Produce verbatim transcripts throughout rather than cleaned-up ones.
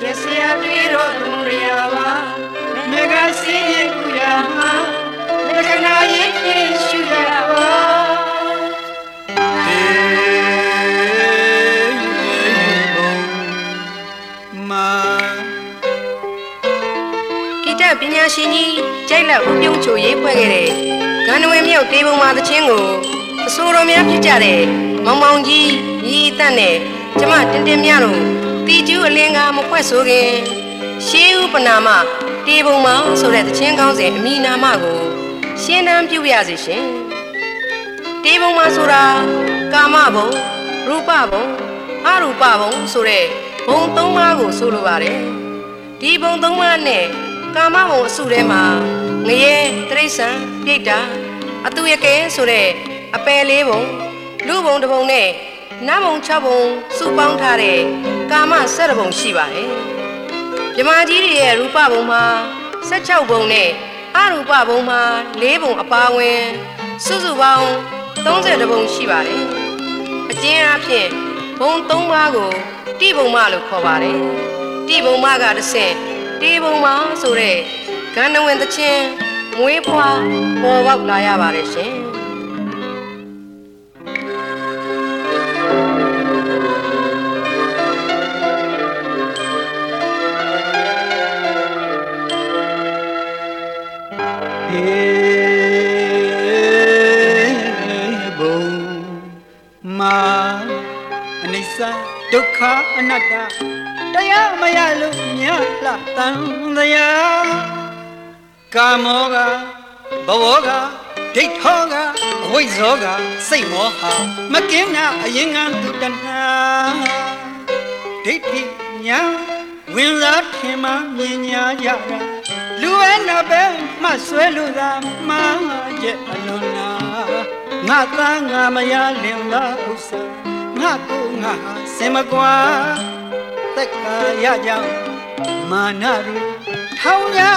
Yes, I did all the Muriava. Mega see Kuyama. Mega Nayi Shugava. Kita punya sini, cailah upiung cuy pergi. Kan kami au tiba mata cenggu, suruh mereka bicara. Mamang ji, ji tane, cuma tente miaru. Tiju lengah muka suge, siu penama, tiba mau surat cengkau se mina mago, sienam juga sih. Tiba mau surah, kama bo, rupa bo, arupa bo sure, bongtong mago suruh bare. Tiba bongtong mana? Kama mo sure ma ngaye tresan data atu yake sure apele bong lu bong de bong ne na bong cha bong su paung tha de kama sat bong shi ba le Pyama ji de ye rupa bong ma six bong ne arupa bong ma four bong apa wen su su paung thirty bong shi ba le a chin a phyin bong three pa ko ti bong ma lo khaw ba le ti bong ma ga tasin Ti bông má số đề, gan nông ta chen, muối hoa, bò bọc lá ya bà đấy xem. Bông má, anisa, dukha, anatta. Daya maya lu nya la tang daya kamoga bawoga dithoga wizoga sai moha makina ayingan tudanha dithi nya winla thima minya yaga luana be ma swé lu da ma je alona nga ta nga maya lin la usa nga ku nga semagwa tất cả ya giang mà naru thao ya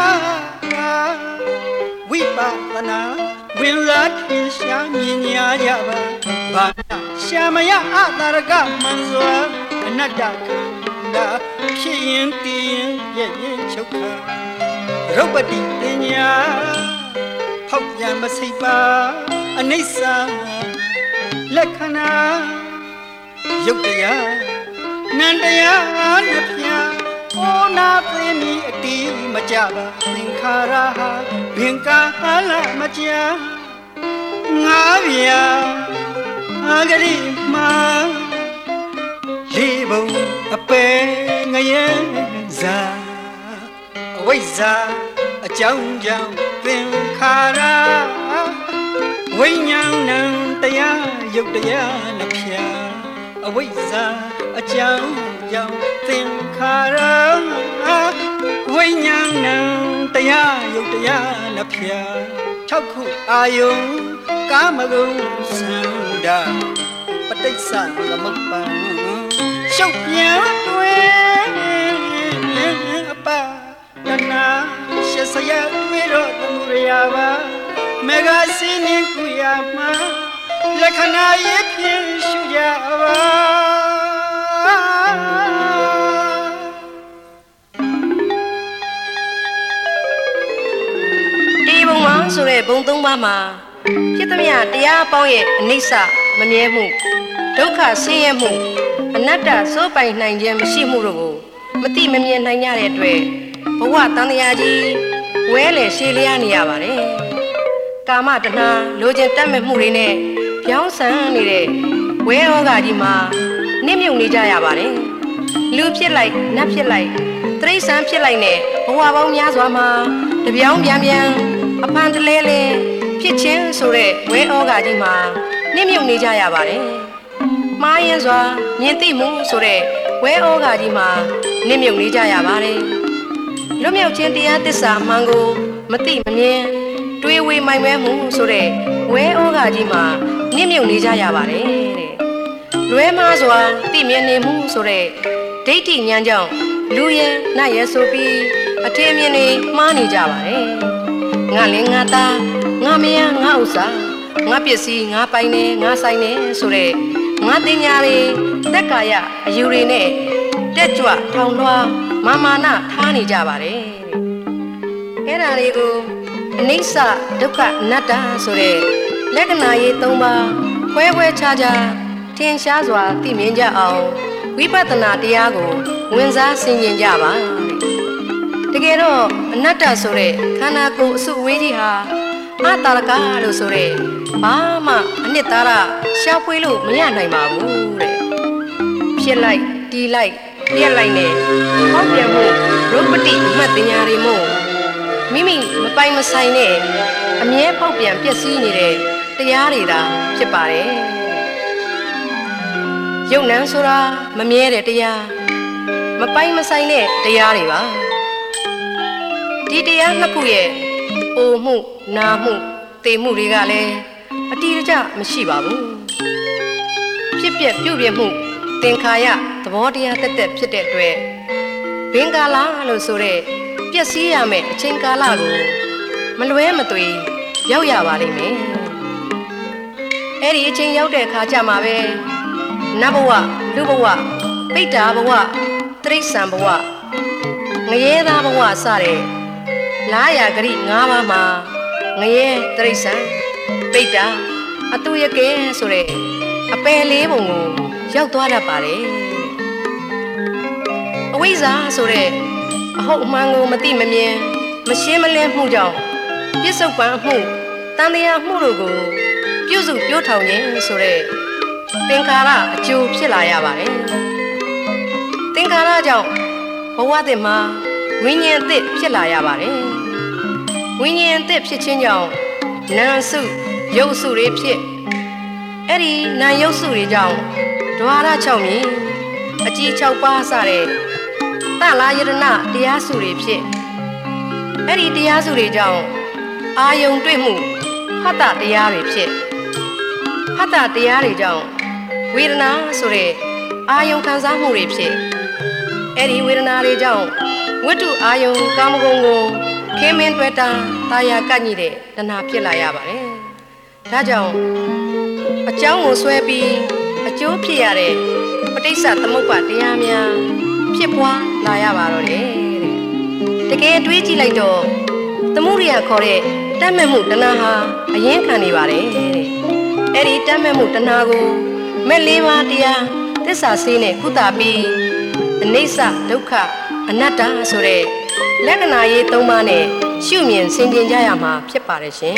vi pa na viên lá thiên sa nhìn ya ya ba ba sa ma ya atarga manzwa anada da phiền tiền ye ye chúc kha rau ba đi tiền ya thóc ya ma sai ba anisa lakhana yuk ya Nandaya napya ona premi ati majaba sinkhara bhinka hala macha ngavya agari ma libo ape ngaye za awaiza achang jang sinkhara winyang nang taya yuk taya napya awaiza Achang yang tingkara Winyang nang taya yung taya na pya Chakku ayong kamagung sanda Patay sa lamagpang Siyok niya tuwe Apa Nana siya saya tuwero Tamuriyaba Mega sinin kuyama Lakhana yipin shuyaba Số đề bông tung ba mà, khi ta mía tia bao ye nisa mà mía mu, đâu cả sinh ye mu, anh ta số bài này giờ mới xí mu rồi, mà tí mà mía này nhà để đuổi, bảoว่าตั้งแต่gì, quê lệ xí lia nia bà đấy, cả mà đàn na, lối trên tấm mẹ mu đi nè, phiếu sáng đi đấy, quê ở cái gì mà, niệm dùng đi chơi bà đấy, lưu phiết lại, nắp phiết lại, tây sáng phiết lại nè, bảoว่าbao nhiêu rồi mà, để phiếu biang biang Apan lele, pitching sore, we oga di ma, nimyung ni jaya bare. Mayan zwa, nyenti mu sore, we oga di ma, nimyung ni jaya bare. Lumyau chentia tisa mango, mati manye, tui we mai me mu sore, we oga di ma, nimyung ni jaya bare. Lue ma zwa, ti myen ni mu sore, deiti nyanjang, luye na ye sopi, ate myen ni ma ni ja bare. Nga le nga ta, nga mea nga usa, nga piesi nga paine nga saine sore, nga tinyari, tekaya ayuri ne, တက်ကြွထောင်လွှာမာမာနထားနေကြပါတယ်အဲ့ဒါလေးကိုအနိစ္စဒုက္ခအနတ္တဆိုတဲ့လက္ခဏာရေး၃ပါးခွဲခွဲခြားခြားထင်ရှားစွာသိမြင်ကြအောင်ဝိပဿနာတရားကိုဝင်စားဆင်ခြင်ကြပါတကယ်တော့အနတ္တဆိုတဲ့ခန္ဓာကိုယ်အစုအဝေးကြီးဟာအတ္တလကလို့ဆိုတဲ့ဘာမှအနှစ်သာရရှာဖွေလို့မရနိုင်ပါဘူးတဲ့ဖြစ်လိုက်တီးလိုက်ပြက်လိုက်နဲ့ဟောက်ပြန်မှုရုပ်ပတိအမှတ်တင်ညာတွေမို့မိမိမပိုင်မဆိုင်နဲ့အမြဲဖောက်ပြန်ပျက်စီးနေတဲ့တရားတွေသာဖြစ်ပါတယ်ယုံနံဆိုတာမမြဲတဲ့တရားမပိုင်မဆိုင်တဲ့တရားတွေပါဒီတရားနှစ်ခုရဲ့အိုမှုနာမှုတေမှုတွေကလည်းအတိအကျမရှိပါဘူးဖြစ်ပျက်ပြုတ်ပြမှုသင်္ခါရသဘောတရားတက်တက်ဖြစ်တဲ့အတွက်ဘင်္ဂါလာလို့ဆိုတဲ့ပျက်စီးရမယ့်အချိန်ကာလကိုမလွဲမသွေရောက်ရပါလိမ့်မယ်အဲ့ဒီအချိန်ရောက်တဲ့အခါကျမှပဲနတ်ဘဝလူဘဝပိဋ္ဌာဘဝတိရစ္ဆာန်ဘဝငရဲသားဘဝစတဲ့လာယာဂရိ၅ပါးမှာငရဲတိရစ္ဆာန်ပိဋ္ဌာအတုယကဲဆိုတဲ့အပယ်လေးပုံကိုရောက်သွားတတ်ပါတယ်အဝိဇ္ဇာဆိုတဲ့အဟုတ်အမှန်ကိုမသိမမြင်မရှင်းမလင်းမှုကြောင့်ပြစ္ဆုတ်ပံမှုတန်တရားမှုတို့ကိုပြုစုပြောထောင်ခြင်းဆိုတဲ့သင်္ခါရအကျိုးဖြစ်လာရပါတယ်သင်္ခါရကြောင့်ဘဝသစ်မှာဝိညာဉ်အသစ်ဖြစ်လာရပါတယ်ဝိညာဉ်အသစ်ဖြစ်ခြင်းကြောင့်နာမ်စုရုပ်စုတွေဖြစ်အဲ့ဒီနာမ်ရုပ်စုတွေကြောင့်ဒွါရ၆မြင်အကြီး၆ပါးစတဲ့တလာယရဏတရားစုတွေဖြစ်အဲ့ဒီတရားစုတွေကြောင့်အာယုံတွေ့မှုဖတ်တာတရားတွေဖြစ်ဖတ်တာတရားတွေကြောင့်ဝေဒနာဆိုတဲ့အာယုံခံစားမှုတွေဖြစ်အဲ့ဒီဝေဒနာတွေကြောင့်ဝတ္ထုအာယုံကာမဂုဏ်ကိုခင်းမင်းတွေ့တာတာယာကညိတဲ့တဏှာဖြစ်လာရပါတယ်ဒါကြောင့်အကြောင်းကိုဆွဲပြီးအကျိုးဖြစ်ရတဲ့ပဋိစ္စသမုပ္ပါတရားများဖြစ်ပွားလာရပါတော့တယ်တဲ့တကယ်တွေးကြည့်လိုက်တော့သမုဒိယခေါ်တဲ့တတ်မဲ့မှုတဏှာဟာအရင်ခံနေပါတယ်တဲ့အဲ့ဒီတတ်မဲ့မှုတဏှာကိုမဲ့လေးပါးတရားသစ္စာစေးနဲ့ကုသပြီးအနိစ္စဒုက္ခအနတ္တဆိုတဲ့လက္ခဏာရေး၃ပါးနဲ့ရှုမြင်ဆင်ခြင်ကြရမှာဖြစ်ပါတယ်ရှင်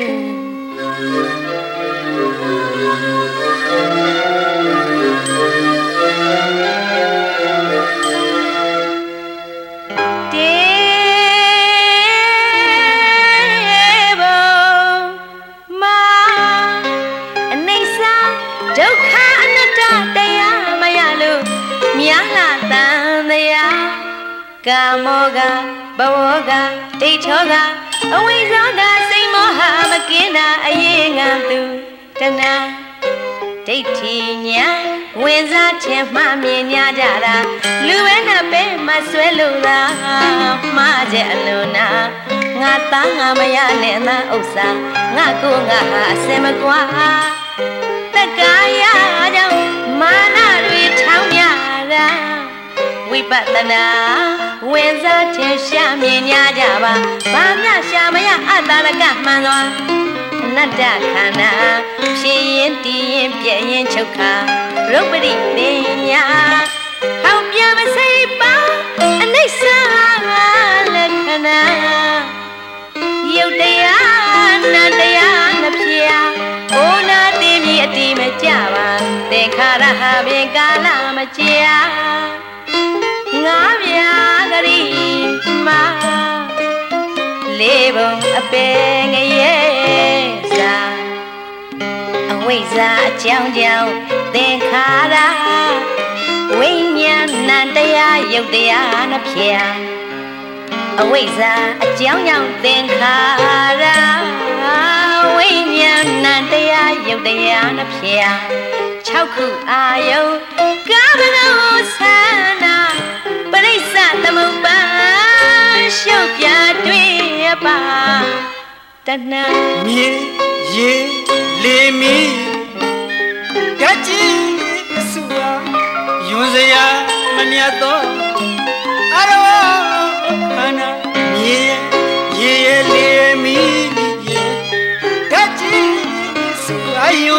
ကာမောကဘဝကဒိဋ္ဌောကအဝိဇ္ဇာကစိတ်မောဟမကင်းတာအရေးငံသူတဏှာဒိဋ္ဌိညာဝင်စားခြင်းမှမြင်ညာကြတာလူပဲနဲ့ပဲမဆွဲလို့သာမှားချက်အလုံးနာငါသားငါမရနဲ့သာဥစ္စာငါကိုငါဟာအစင်မကွာတက္ကာယကြောင့်မာနတွေထောင်းကြတာဝိပဿနာဝင်စားခြင်းရှာမြင်ညာကြပါဘာမျှရှာမရအတ္တလကမှန်သောအနတ္တခန္ဓာဖြစ်ရင်တည်ရင်ပြည့်ရင်ချုပ်ခါရုပ်ပရိနိညာဟောက်ပြမစိတ်ပါအနိစ္စလက္ခဏာယုတ်တရားနန္တရားနှပြအိုနာသိမြည်အတိမကြပါသင်္ခါရဟာပင်ကာလမကြာငါမြာဂရိမာလေးပုံအပေငရဲစာအဝိဇ္ဇာအကြောင်းကြောင့်သင်္ခါရဝိညာဏတရားယုတ်တရားနှဖြာအဝိဇ္ဇာအကြောင်းကြောင့်သင်္ခါရဝိညာဏတရားယုတ်တရားနှဖြာ၆ခုအာယုကာမဂုဏ်ဆန္ဒပရိစ္ဆသမုပ္ပါရှုပ်ပြတွေ့ရပါတဏှာမြေရေလေမီကကြည်အစုဟာယွန်စရာမမြတ်သော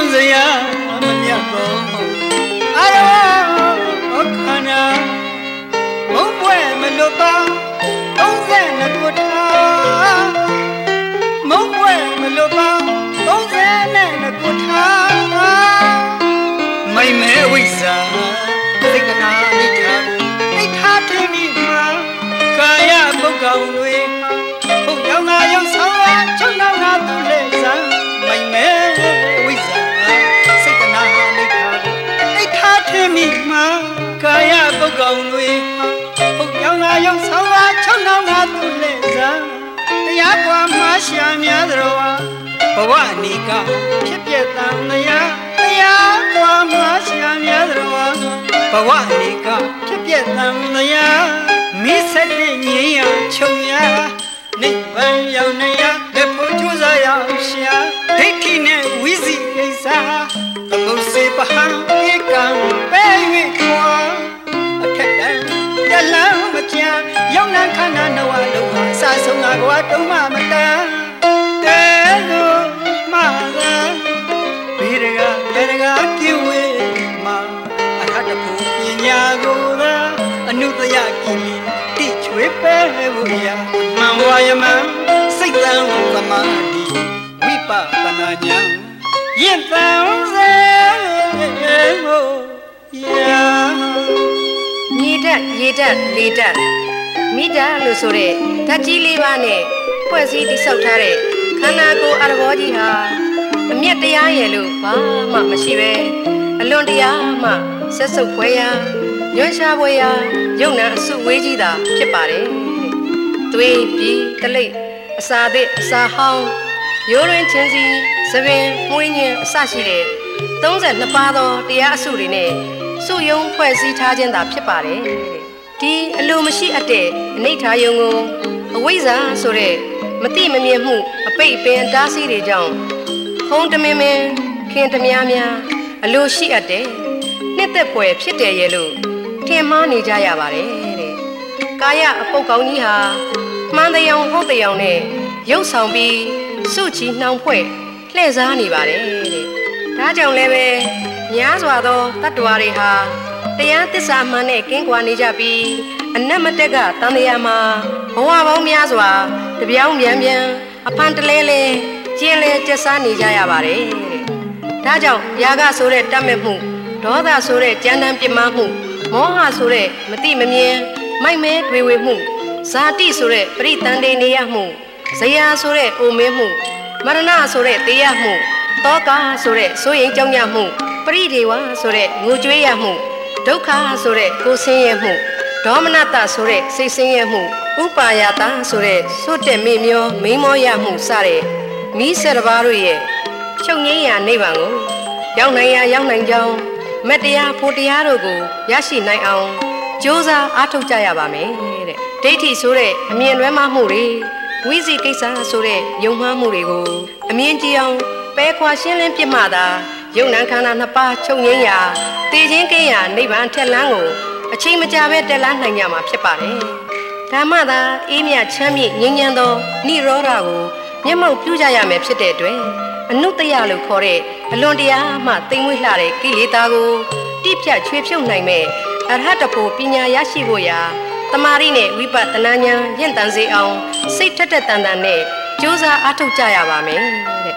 စရာမမြတ်သောအရောခန္ဓာမုံပွဲမလွတ်ပါသုံးဆယ်နှစ်ခုထားမုံပွဲမလွတ်ပါသုံးဆယ်နှစ်ခုထားမိမ့်မဲဝိဇ္ဇာစိတ်ကနာနိထားနိထားထင်းမိမှာကာယပုဂ္ဂောင်တွေဟုတ်ရောက်နာရောက်ဆောင်လာချုပ်နောက်နာသူလေစားမိမ့်မဲဝိဇ္ဇာစိတ်ကနာနိထားနိထားထင်းမိမှာကာယပုဂ္ဂောင်တွေဟုတ်ရောက်နာရောက်ဆောင်လာချုပ်နောက်နာသူလေစားတရားကွာမှာရှာများသတော်ဘဝနိကဖြစ်ပြတန်တရားတရားကွာမှာရှာများသတော်ဘဝနိကဖြစ်ပြတန်တရားမိဆက်တဲ့ငြိမ်းရချုပ်ရနိဗ္ဗာန်ရောက်နေရလက်ဖို့ကြိုးစားရအောင်ရှာဒိဋ္ဌိနဲ့ဝိဇိကိစ္စသမုစေပဟံဧကံပဲ၍ခွာအထက်တန်းတလန်းမချမ်းရောက်နာခန္ဓာနဝလုံးဟာစာဆုံးတာကွာတုံးမမတန်တဲလို့မှာသာဘိရကတေရကကိဝေမှာအထတဖို့ပညာကိုသာအနုတယကိလီတိချွေပဲဖို့ရမှန်ဝါယမံစိတ်တံသမာဓိဝိပဿနာဉာဏ်ယဉ်တံစေကိုယာမြေတက်ရေတက်လေတက်မိဓာလို့ဆိုတဲ့ဓာတ်ကြီးလေးပါးနဲ့ဖွဲ့စည်းတည်ဆောက်ထားတဲ့ခန္ဓာကိုယ်အရဘောကြီးဟာအမျက်တရားရဲ့လို့ဘာမှမရှိပဲအလွန်တရားမှဆက်စုပ်ဖွယ်ရာရွှန်ရှားဖွယ်ရာယုံနာအစုဝေးကြီးတာဖြစ်ပါတယ်သွေးပြီးတလိပ်အစာသစ်အစာဟောင်းရိုးရင်းချင်းစီသပင်မွေးညင်းအစရှိတဲ့သုံးဆယ်နှစ်ပါးသောတရားအစုတွေနဲ့စုယုံဖွဲ့စည်းထားခြင်းသာဖြစ်ပါတယ်ဒီအလိုမရှိအပ်တဲ့အနိဋ္ဌာယုံကိုအဝိဇ္ဇာဆိုတဲ့မတိမမြင်မှုအပိတ်ပင်တားဆီးတွေကြောင့်ဟုံးတမင်မင်ခင်တများများအလိုရှိအပ်တဲ့နှစ်သက်ဖွယ်ဖြစ်တယ်ရဲ့လို့ထင်မှားနေကြရပါတယ်တဲ့ကာယအပုတ်ကောင်းကြီးဟာမှန်တရားဟုတ်တရားနဲ့ရုပ်ဆောင်ပြီးစုချီနှောင်ဖွဲ့လှည့်စားနေပါတယ်တဲ့ဒါကြောင့်လည်းပဲများစွာသောတတ္တဝါတွေဟာတရားသစ္စာမှန်နဲ့ကင်းကွာနေကြပြီးအနတ်မတက်ကတန်တရားမှာဘဝပေါင်းများစွာတပြောင်းပြန်ပြန်အဖန်တလဲလဲကျင်းလဲကျက်စားနေကြရပါတယ်တဲ့ဒါကြောင့်ယာကဆိုတဲ့တတ်မဲ့မှုဒေါသဆိုတဲ့ကြမ်းတမ်းပြစ်မှားမှုမောဟဆိုတဲ့မတိမမြင်မိုက်မဲတွေဝေမှုဇာတိဆိုတဲ့ပရိတန်တေနေရမှုဇယာဆိုတဲ့အိုမင်းမှုမရဏဆိုတဲ့တေးရမှုတောကဆိုတဲ့စိုးရင်ကြောင်းရမှုပရိဒေဝဆိုတဲ့ငိုကြွေးရမှုဒုက္ခဆိုတဲ့ကိုယ်ဆင်းရဲမှုဒေါမနတဆိုတဲ့စိတ်ဆင်းရဲမှုဥပါယတာဆိုတဲ့စွတ်တဲ့မိမျောမိမောရမှုစတဲ့မိဆက်တစ်ပါးတို့ရဲ့ချုပ်ငြိမ်းရာနိဗ္ဗာန်ကိုရောက်နိုင်ရာရောက်နိုင်ကြောင်းမတရားဖို့တရားတို့ကိုရရှိနိုင်အောင်ကြိုးစားအားထုတ်ကြရပါမယ်တဲ့ဒိဋ္ဌိဆိုတဲ့အမြင်လွဲမှားမှုတွေဝိဇိကိစ္စဆိုတဲ့ယုံမှားမှုတွေကိုအမြင်ကြည့်အောင်ပဲခွာရှင်းလင်းပြမှသာယုံနာခန္ဓာနှစ်ပါးချုပ်ငြိမ်းရာတည်ခြင်းကင်းရာနိဗ္ဗာန်ထက်လန်းကိုအချိန်မကြာပဲတက်လာနိုင်ကြမှာဖြစ်ပါတယ်ဓမ္မသာအေးမြချမ်းမြေ့ငြိမ်းချမ်းသောနိရောဓကိုမျက်မှောက်ပြုကြရမယ်ဖြစ်တဲ့အတွက်အနုတ္တယလို့ခေါ်တဲ့အလွန်တရာမှသိမ်မွေ့လှတဲ့ကိလေသာကိုတိဖြတ်ချွေဖြုတ်နိုင်မဲ့အရဟတဖို့ပညာရရှိဖို့ရာတမာရီနဲ့ဝိပဿနာဉာဏ်ရင့်တန်စေအောင်စိတ်ထက်ထက်တန်တန်နဲ့ကြိုးစားအားထုတ်ကြရပါမယ်တဲ့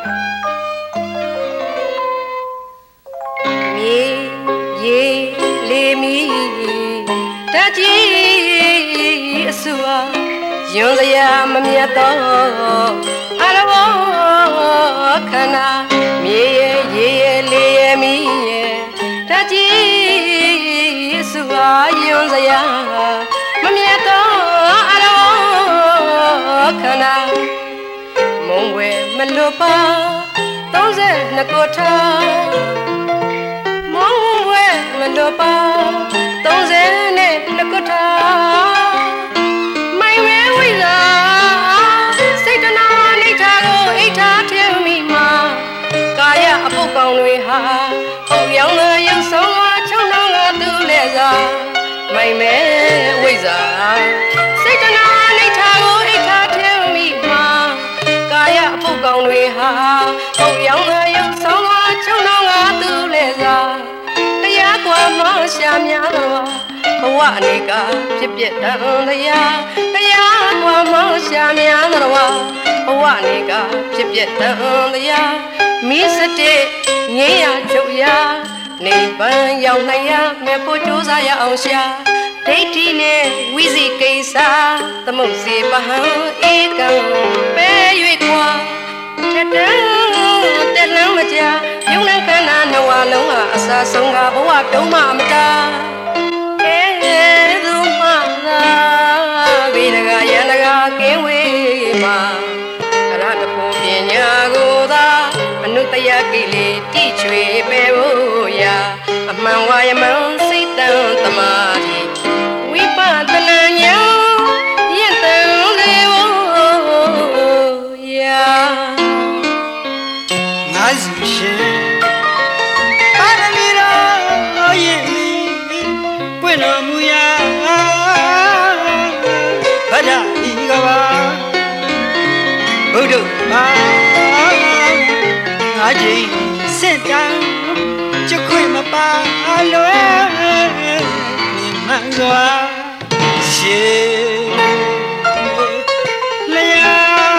မြေရေလေမီတကြီးအစွာယွန်စရာမမြတ်သောအရဝခန္ဓာမြေရေရေလေမီတကြီးအစွာယွန်စရာမမြတ်သောအရဝခန္ဓာမုံဝဲမလွတ်ပါသုံးဆယ်နှစ်ကိုထားမုံဝဲမလွတ်ပါသုံးဆယ်နဲ့နှစ်ကိုထားမိုင်ဝဲဝိလာစိတ်တနာနိဋ္ဌာကိုအိဋ္ဌာထင်မိမှာကာယအပုတ်ကောင်တွေဟာဟုတ်ရောင်သောရုပ်ဆုံးဝါချုံနှောင်းကသူလဲစားမိုင်မဲဝိဇာစိတ်တနာနိဋ္ဌာကိုအိဋ္ဌာထင်မိမှာကာယအပုတ်ကောင်တွေဟာဟုတ်ရောင်သောရုပ်ဆုံးဝါချုံနှောင်းကအနေကဖြစ်ပြတန်တရားတရားကွာမောရှာများတော်ဝါဘဝအနေကဖြစ်ပြတန်တရားမိစတဲ့ငြိရချုပ်ရနိဗ္ဗာန်ရောက်နိုင်ရမယ်ဖို့ကြိုးစားရအောင်ရှာဒိဋ္ဌိနဲ့ဝိသိကိစ္စသမုတ်စေပဟံဧကံပဲ၍ခွာတတတလမ်းမကြယုံနဲ့ခန္ဓာနဝလုံးဟာအစာဆုံးကဘဝတုံးမမတာအဲသူမသာဝိရကယန္တကကင်းဝေးမှာအရတဖို့ပညာကိုသာအနုတယကိလေတိချွေပဲဖို့ရာအမှန်ဝါယမံစိတ်တန်တမာတိဝိပဿနာဉာဏ်ယဉ်တန်လေဖို့ရာငါစုရှင်ပါရမီတော်ယဉ်မီပွင့်တော်မူရာဗဒ္ဒဤကဘာဘုဒ္ဓမာငါကြီးစင့်တန်ကြခွင့်မပါလွယ်မြင်မှန်စွာရှေလျာ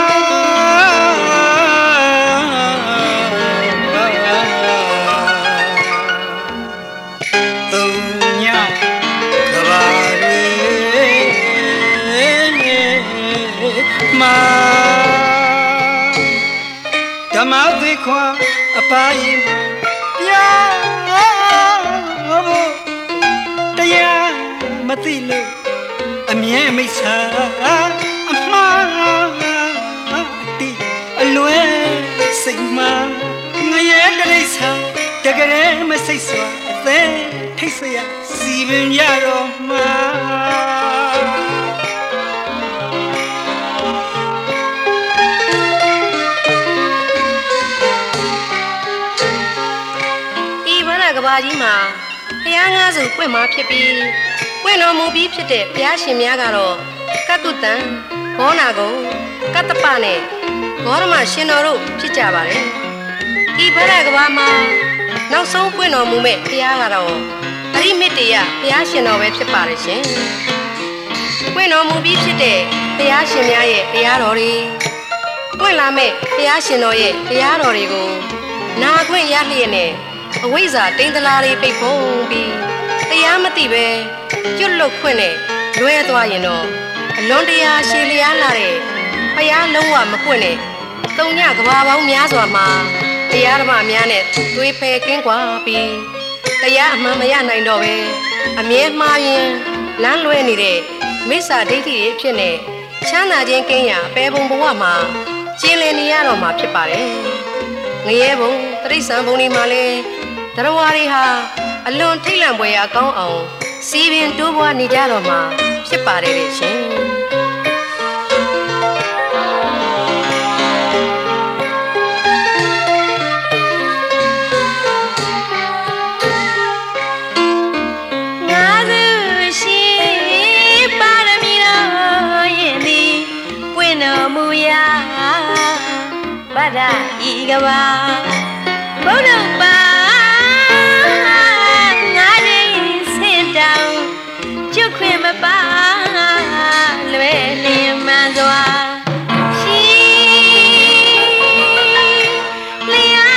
သုံးညကဘာတွေမာဓမ္မသွေခွာအပိုင်းပြဖို့တရားမသိလို့အမြဲမိစ္ဆာအမှားတိအလွဲစိတ်မှာငရဲတရိစ္ဆာတကယ်မစိတ်စွာအသက်ထိတ်ဆရာစီပင်ရတော့မှာကဘာကြီးမှာဘုရားငါးစုပွင့်မှာဖြစ်ပြီးပွင့်တော်မူပြီးဖြစ်တဲ့ဘုရားရှင်များကတော့ကကုတံဘောနာကုံကတ္တပနဲ့ဘောရမရှင်တော်တို့ဖြစ်ကြပါတယ်ဤဗရကဘာမှာနောက်ဆုံးပွင့်တော်မူမဲ့ဘုရားကတော့အရိမတ္တယဘုရားရှင်တော်ပဲဖြစ်ပါတယ်ရှင်ပွင့်တော်မူပြီးဖြစ်တဲ့ဘုရားရှင်များရဲ့တရားတော်တွေပွင့်လာမဲ့ဘုရားရှင်တော်ရဲ့တရားတော်တွေကိုနာခွင့်ရလျက်နဲ့အဝိဇ္ဇာတိန်တလာလေးပိတ်ဖုံးပြီးတရားမသိပဲကျွတ်လုတ်ခွင့်နဲ့လွဲသွားရင်တော့အလွန်တရာရှည်လျားလာတဲ့ဘုရားလုံးဝမပွင့်နဲ့တုံညကဘာပေါင်းများစွာမှာတရားဓမ္မများနဲ့သွေးဖယ်ကင်းကွာပြီးတရားအမှန်မရနိုင်တော့ပဲအမြဲမှားရင်လမ်းလွဲနေတဲ့မိစ္ဆာဒိဋ္ဌိရဲ့ဖြစ်နေချမ်းသာခြင်းကင်းရာအပေဘုံဘဝမှာကျင်းလည်နေရတော့မှာဖြစ်ပါတယ်ငရဲဘုံတိရစ္ဆာန်ဘုံဒီမှာလဲတရဝါတွေဟာအလွန်ထိတ်လန့်ပွေရာကောင်းအောင်စီပင်တိုးပွားနေကြတော့မှာဖြစ်ပါတယ်လေရှင်ငါစုရှိပါရမီတော်ယဉ်သည်ပွင့်တော်မူရာဗဒ္ဒဤကဘာဘုဒ္ဓပါပါလွယ်လင်းမှန်စွာရှိလျာ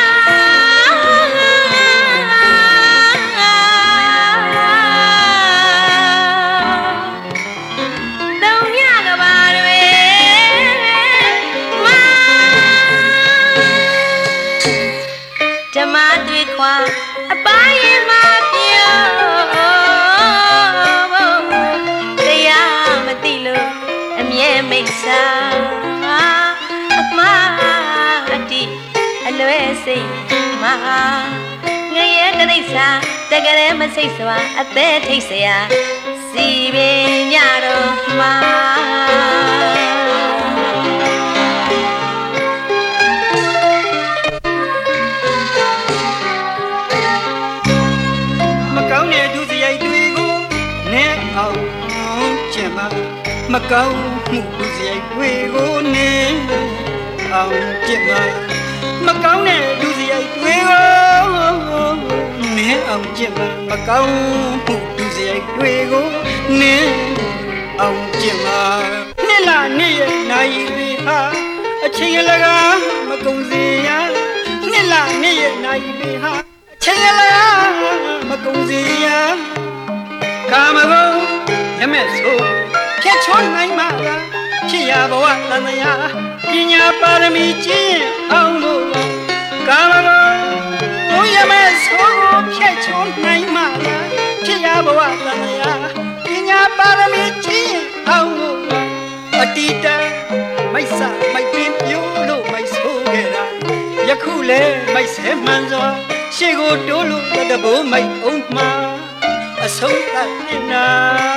သုံးညကဘာတွေမာဓမ္မတွေခွာအပိုင်းမှာပြောမိစ္ဆာအမှားအတိအလွဲစိတ်မှာငရဲတရိစ္ဆာတကယ်မစိတ်စွာအသက်ထိတ်เสียစီပင်ညတော်မှာမကောင်းတဲ့ဒုစရိုက်တွေကိုနဲ့အောင်ကျင်ပါမကောင်းမှုဒုစရိုက်တွေကိုနေအောင်ကျင့်ပါမကောင်းတဲ့ဒုစရိုက်တွေကိုနေအောင်ကျင့်ပါမကောင်းမှုဒုစရိုက်တွေကိုအောင်ကျင်ပါနှစ်လနေ့ရဲ့နိုင်တွေဟာအချိန်ရလကမကုန်စေရနှစ်လနေ့ရဲ့နိုင်တွေဟာအချိန်ရလကမကုန်စေရကာမဂုဏ်ရမဲ့ဆိုဖြတ်ချွန်နိုင်မှာဖြစ်ရဘဝတန်မြာပညာပါရမီကျင့်အောင်လို့ကာမဂုဏ်ဘုရမဲ့ဆိုဖြတ်ချွန်နိုင်မှာဖြစ်ရဘဝတန်မြာပညာပါရမီကျင့်အောင်လို့အတိတမိတ်ဆာမိုက်ပင်ပြိုးလို့မိုက်ဆိုခဲ့တာယခုလဲမိုက်ဆဲမှန်စွာရှေ့ကိုတိုးလို့တဘိုးမိုက်အောင်မှာအဆုံးသတ်နေတာ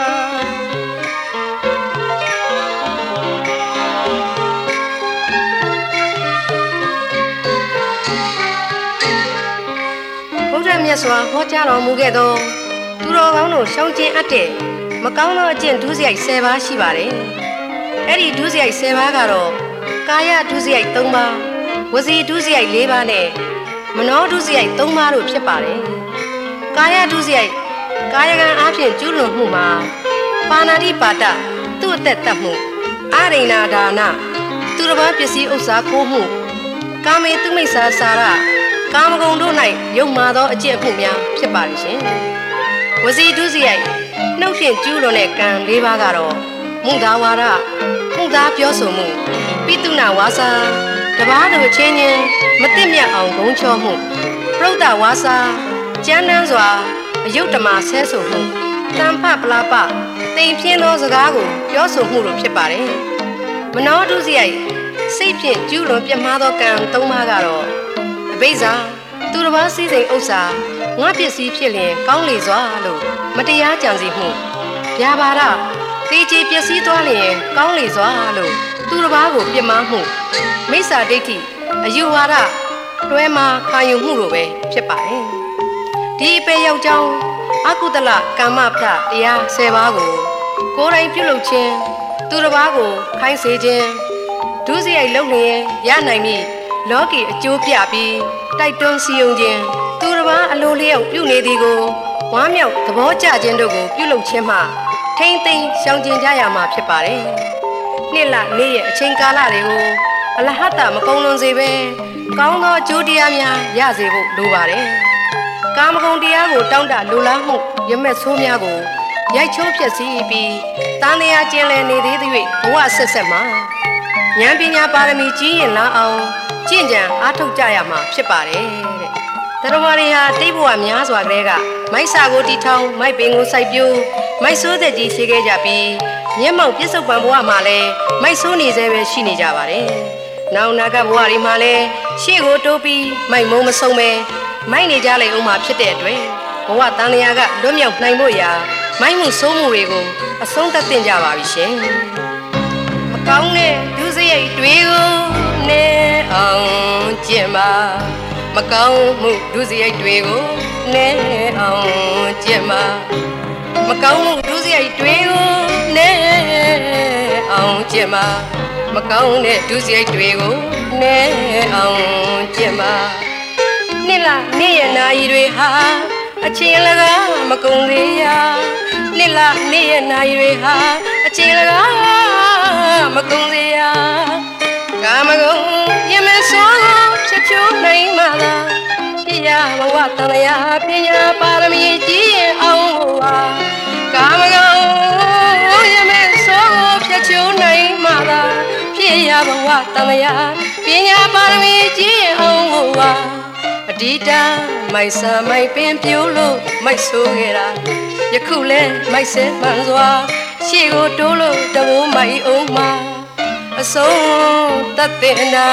ဘုရားမြတ်စွာဟောကြားတော်မူခဲ့သောသူတော်ကောင်းတို့ရှောင်ကျဉ်အပ်တဲ့မကောင်းသောအကျင့်ဒုစရိုက်၁၀ပါးရှိပါတယ်။အဲ့ဒီဒုစရိုက်၁၀ပါးကတော့ကာယဒုစရိုက်၃ပါးဝစီဒုစရိုက်၄ပါးနဲ့မနောဒုစရိုက်၃ပါးတို့ဖြစ်ပါတယ်။ကာယဒုစရိုက်ကာယကံအားဖြင့်ကျူးလွန်မှုမှာပါဏာတိပါဒသူ့အသက်တတ်မှုအရိဏာဒါနသူတစ်ပါးပစ္စည်းဥစ္စာခိုးမှုကာမေတုမိစ္ဆာစာရကာမဂုဏ်တို့၌ယုံမာသောအကျင့်အမှုများဖြစ်ပါလိမ့်ရှင်။ဝစီဒုစရိုက်နှုတ်ဖြင့်ကျူးလွန်တဲ့ကံ၄ပါးကတော့မုသာဝါဒမှုသားပြောဆိုမှုပိတုနာဝါစာတပါးတို့ချင်းချင်းမသိမြတ်အောင်ဂုံချောမှုပရုဒ္ဒဝါစာကျမ်းနှမ်းစွာအယုတ်တမဆဲဆိုမှုတံဖပလာပတိမ်ပြင်းသောစကားကိုပြောဆိုမှုတို့ဖြစ်ပါတယ်။မနောဒုစရိုက်စိတ်ဖြင့်ကျူးလွန်ပြမှားသောကံ၃ပါးကတော့အဘိဇာသူတစ်ပါးစည်းစိမ်ဥစ္စာငါပစ္စည်းဖြစ်လျင်ကောင်းလေစွာလို့မတရားကြံစီမှုဗျာပါဒသေချေပျက်စီးသွားလျင်ကောင်းလေစွာလို့သူတစ်ပါးကိုပြစ်မှားမှုမိစ္ဆာဒိဋ္ဌိအယူဝါဒတွဲမှာခံယူမှုတို့ပဲဖြစ်ပါတယ်ဒီအပေရောက်ကြောင်းအကုသလကာမဖတရား၁၀ပါးကိုကိုယ်တိုင်ပြုလုပ်ခြင်းသူတစ်ပါးကိုခိုင်းစေခြင်းဒုစရိုက်လုပ်လျင်ရနိုင်မည်လောကီအကျိုးပြပြီးတိုက်တွန်းစည်းရုံးခြင်းသူတစ်ပါးအလိုလျောက်ပြုနေသည်ကိုဝမ်းမြောက်သဘောကျခြင်းတို့ကိုပြုလုပ်ခြင်းမှထိမ့်သိမ်းရှောင်ကျဉ်ကြရမှာဖြစ်ပါတယ်။နှစ်လနေ့ရဲ့အချိန်ကာလတွေကိုအလဟတမကုံလွန်စေပဲကောင်းသောအကျိုးတရားများရစေဖို့လိုပါတယ်။ကာမဂုဏ်တရားကိုတောင့်တလိုလားမှုရမက်ဆိုးများကိုရိုက်ချိုးဖျက်ဆီးပြီးတန်တရားကျင်လည်နေသေးသည်ဘဝဆက်ဆက်မှာဉာဏ်ပညာပါရမီကြီးရင်လာအောင်ကျင့်ကြံအားထုတ်ကြရမှာဖြစ်ပါတယ်တဲ့။တရားဝါတွေဟာတိတ်ဘဝများစွာကလေးကမိုက်စာကိုတီထောင်မိုက်ပင်ကိုစိုက်ပျိုးမိုက်ဆိုးသက်ကြီးရှိခဲ့ကြပြီးမျက်မှောက်ပြစ္ဆုတ်ပံဘဝမှာလည်းမိုက်ဆိုးနေသေးပဲရှိနေကြပါတယ်။နောက်နာကဘဝတွေမှာလည်းရှေ့ကိုတိုးပြီးမိုက်မုံမဆုံးပဲမိုက်နေကြလိမ့်ဦးမှာဖြစ်တဲ့အတွက်ဘဝတန်လျာကလွတ်မြောက်နိုင်ဖို့ရာမိုက်မှုဆိုးမှုတွေကိုအဆုံးသတ်တင်ကြပါပြီရှင်။မကောင်းတဲ့ဒုစရိုက်တွေကိုနေအောင်ကျင့်ပါမကောင်းမှုဒုစရိုက်တွေကိုနေအောင်ကျင့်ပါမကောင်းမှုဒုစရိုက်တွေကိုနေအောင်ကျင့်ပါမကောင်းတဲ့ဒုစရိုက်တွေကိုနေအောင်ကျင့်ပါနှစ်လနေ့ရနာရီတွေဟာအချင်းလကားမကုန်သေးရနှစ်လနေ့ရနာရီတွေဟာအချင်းလကားမကုန်သေးရကာမဂုဏ်ရမဆိုးဖြတ်ဖြိုးနိုင်မှာလားပြရဘဝတန်ရာပညာပါရမီကြီးရင်အောင်ပါကာမဂုဏ်ရမဆိုးဖြတ်ဖြိုးနိုင်မှာလားပြရဘဝတန်ရာပညာပါရမီကြီးရင်အောင်ပါအဒီတာမိုက်ဆာမိုက်ပင်ပြိုးလို့မိုက်ဆိုးခဲ့တာယခုလဲမိုက်ဆဲမှန်စွာရှေ့ကိုတိုးလို့တဘိုးမိုက်အောင်မှာအဆုံးသတ်တင်တာ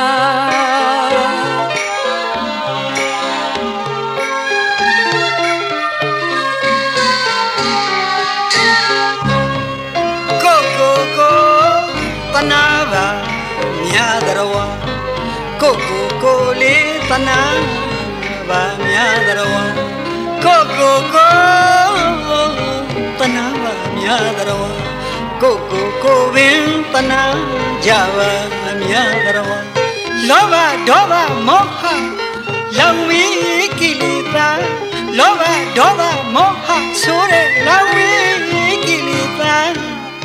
ကိုကိုကိုတနာပါမြာတော်ဝါကိုကိုကိုလေးတနာပါမြာတော်ဝါကိုကိုကိုတနာပါမြာတော်ဝါကိုကိုကိုပင်တနာကြပါမြာတော်ဝါလောဘဒေါသမောဟလောင်မီကိလေသာလောဘဒေါသမောဟဆိုတဲ့လောင်မီကိလေသာ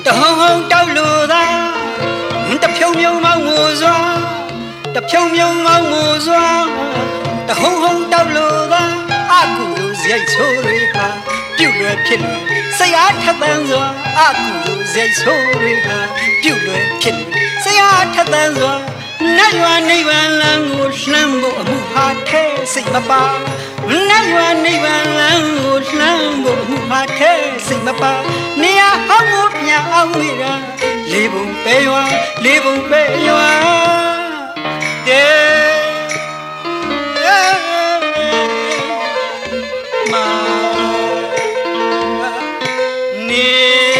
မြုံမောင်းမို့စွာတဟုံဟုံတောက်လို့သာအကူလိုဇိတ်ဆိုးတွေဟာပြုတ်လွယ်ဖြစ်လွယ်ဆရာထက်သန်စွာအကူလိုဇိတ်ဆိုးတွေဟာပြုတ်လွယ်ဖြစ်လွယ်ဆရာထက်သန်စွာနတ်ရွာနိဗ္ဗာန်လမ်းကိုလှမ်းဖို့အမှုဟာထဲစိတ်မပါနတ်ရွာနိဗ္ဗာန်လမ်းကိုလှမ်းဖို့အမှုဟာထဲစိတ်မပါနေရာဟောင်းကိုပြန်အောင်မိတာလေးပုံပဲရွာလေးပုံပဲရွာတဲ့မာနေ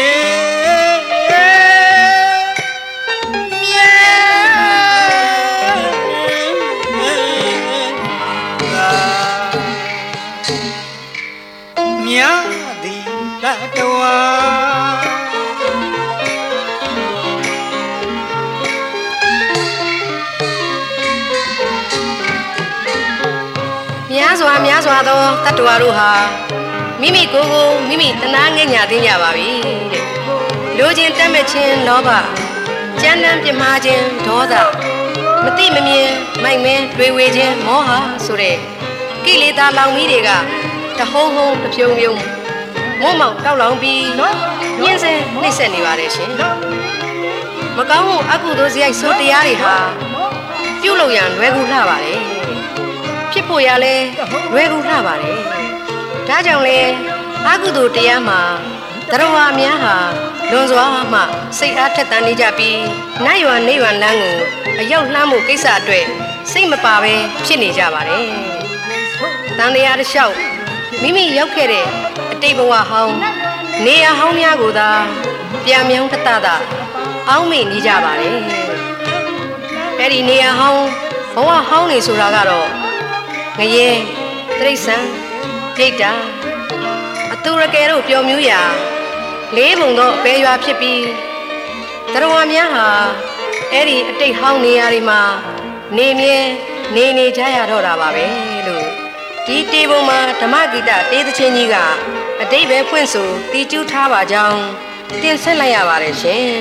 များစွာသောတတ္တဝါတို့ဟာမိမိကိုယ်ကိုမိမိတနာငဲ့ညာသိကြပါပြီတဲ့လိုချင်တတ်မဲ့ခြင်းလောဘကြမ်းတမ်းပြမှားခြင်းဒေါသမတိမမြင်မိုက်မဲတွေဝေခြင်းမောဟဆိုတဲ့ကိလေသာလောင်မီးတွေကတဟုံးဟုံးတပြုံပြုံမုံမောက်တောက်လောင်ပြီးညှင်းဆဲနှိမ့်ဆက်နေပါတယ်ရှင်မကောင်းမှုအကုသိုလ်စရိုက်ဆိုတရားတွေဟာပြုလုပ်ရန်လွယ်ကူလှပါတယ်ဖြစ်ဖို့ရလဲလွယ်ကူလှပါတယ်ဒါကြောင့်လဲအကုသိုလ်တရားမှာတရဝအများဟာလွန်စွာမှစိတ်အားထက်သန်နေကြပြီးနတ်ရွာနိဗ္ဗာန်လမ်းကိုအရောက်လှမ်းမှုကိစ္စအတွက်စိတ်မပါပဲဖြစ်နေကြပါတယ်တန်တရားတစ်လျှောက်မိမိရောက်ခဲ့တဲ့အတိတ်ဘဝဟောင်းနေရာဟောင်းများကိုသာပြန်မြောင်းတတတာအောင်းမိနေကြပါတယ်အဲ့ဒီနေရာဟောင်းဘဝဟောင်းနေဆိုတာကတော့ငရဲတိရစ္ဆာန်ပြိတ္တာအတူရကယ်တို့ပျော်မြူးရာလေးပုံသောအပေရွာဖြစ်ပြီးတရဝများဟာအဲ့ဒီအတိတ်ဟောင်းနေရာတွေမှာနေမြဲနေနေကြရတော့တာပါပဲလို့ဒီတေပုံမှာဓမ္မဂီတတေးသချင်းကြီးကအတိတ်ပဲဖွင့်ဆိုတီးကျူးထားပါကြောင်းတင်ဆက်လိုက်ရပါတယ်ရှင်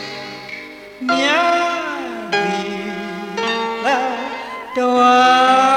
မြတ်ဒီတော်